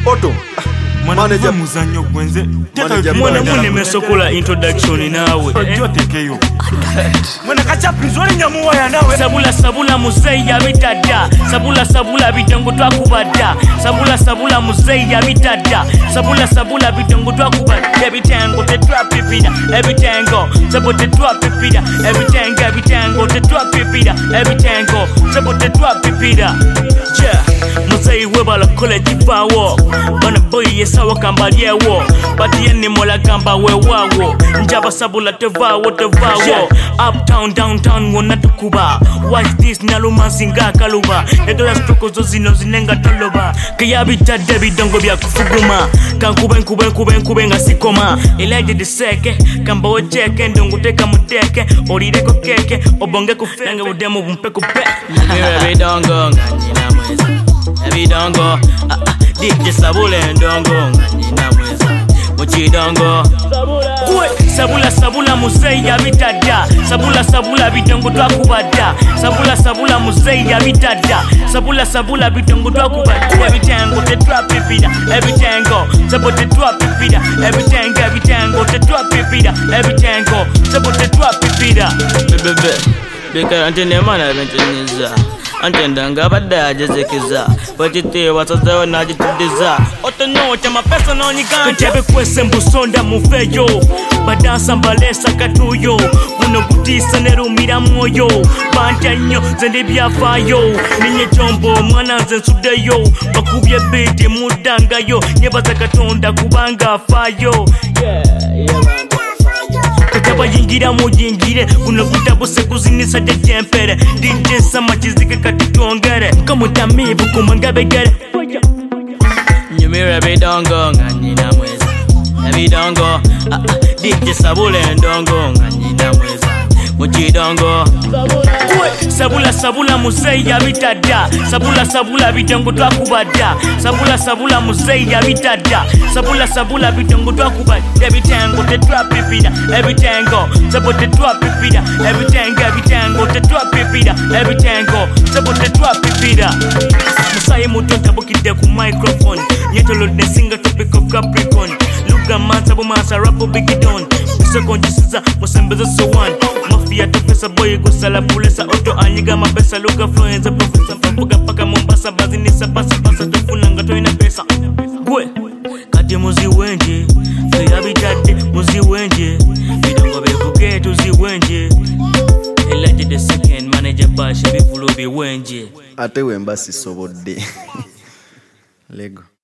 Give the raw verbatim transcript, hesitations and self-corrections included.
Otto. Manager muzanyo gwenze. Mwana mune mesokola introduction nawe. Jotekeyo. Mwana kacha prison nyamuwa ya nawe. Sabula sabula musei ya bitadda. Sabula sabula bitongo twakubadda. Sabula sabula musei ya bitadda. Sabula sabula bitongo twakubadda. Ebitango tetwapipira. Ebitango sabo tetwapipira. Ebitango ebitango tetwapipira. Ebitango sabo tetwapipira. Yeah, musei webala college bawo. Bana boy yesawa kamba lyewo. Bati yeni mola kamba wewawo. Njaba sabula tevawo tevawo. Uptown downtown wona tukuba. Watch this naluma singa kaluba. Edola stoko zo zino zinenga toloba. Kaya bitadde bidongo bya kufuguma. Kankube nkube nkube nkube nga sikoma. Elaje de seke kamba ocheke ndongo teka muteke. Olireko keke obonge kufenge udemu bumpe kupe. Mira bidongo nganyina mweza. Bidongo ah ah D J Sabule ndongo nganyina mweza. Muchidongo Sabula sabula musei ya bitadda. Sabula sabula bitongo twakubadda. Sabula sabula musei ya bitadda. Sabula sabula bitongo twakubadda. Ebitango tetwapipira. Ebitango sabo tetwapipira. Ebitango ebitango tetwapipira. Ebitango sabo tetwapipira. Bebe beka antene mana bentenza. Antenda ngabadda jezekiza. Bajite wasaza najitidiza. Otono chama pesa no nyiganja. Kujebe kwese mbusonda mufeyo. Badansa mbalesa katuyo. Kuno kutisa nerumira mwoyo. Bantanyo zende byafayo. Ninye chombo mwana zensudeyo. Bakubye bete mudangayo. Nyebaza katonda kubanga afayo. Yeah, yeah man. Kutaba yingira mujingire. Kuno kutabose kuzinisa de tempere. D J sama chizike katitongere. Kamutamibu kumangabegere. Nyumira bidongo nganyina mweza. Bidongo ah ah D J Sabule ndongo nganyina mweza. Muchidongo Sabula sabula musei ya bitadda. Sabula sabula bitongo twakubadda. Sabula sabula musei ya bitadda. Sabula sabula bitongo twakubadda. Ebitango tetwapipira. Ebitango sabo tetwapipira. Ebitango ebitango tetwapipira. Ebitango sabo tetwapipira. Musai mutonta bokide ku microphone. Nyetolo de single topic of Capricorn. Luga mansa bo mansa rapo bigidon. Musekonjisiza musembezo so one. Mafia tofesa boy gusala pulesa auto anyiga mapesa luga fluenza profesa papuga paka Mombasa bazinisa pasa pasa tufunanga toina pesa. Gwe kati muzi wenje ya bitadde muzi wenje bidongo bevuge tuzi wenje. Elaje the second manager bash bifulu bi wenje. Ate wemba sisobodde. Lego.